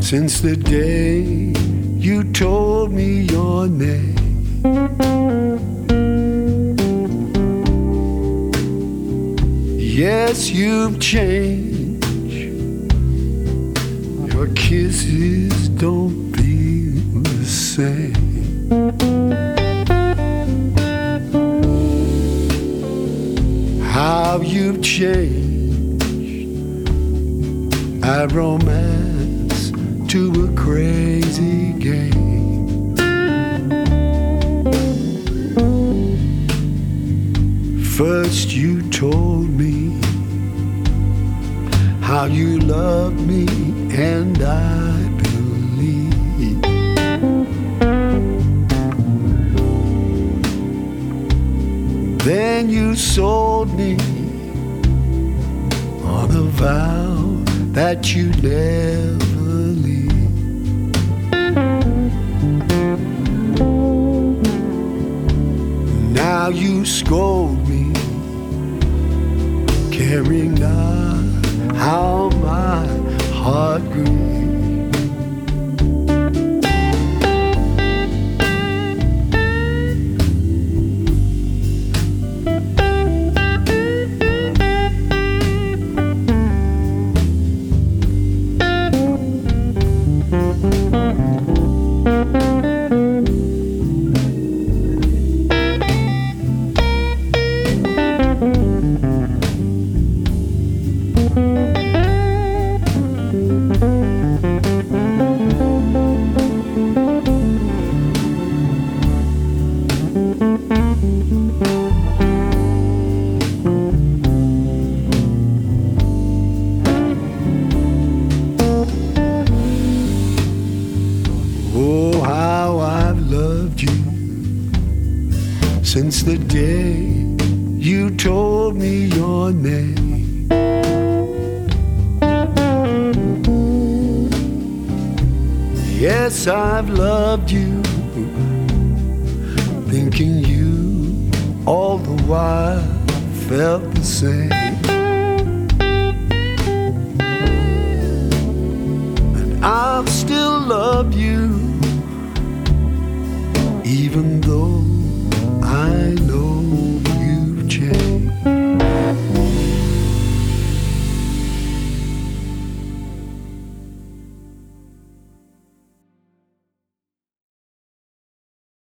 since the day you told me your name. Yes, you've changed. Your kisses don't feel the same. How you've changed. Our romance to a crazy game. First you told me how you loved me, and I believe. Then you sold me on a vow that you'd never leave. Now you scold me, caring not how my heart grieves. Oh, how I've loved you since the day you told me your name. Yes, I've loved you, thinking you all the while felt the same. And I'll still love you, even though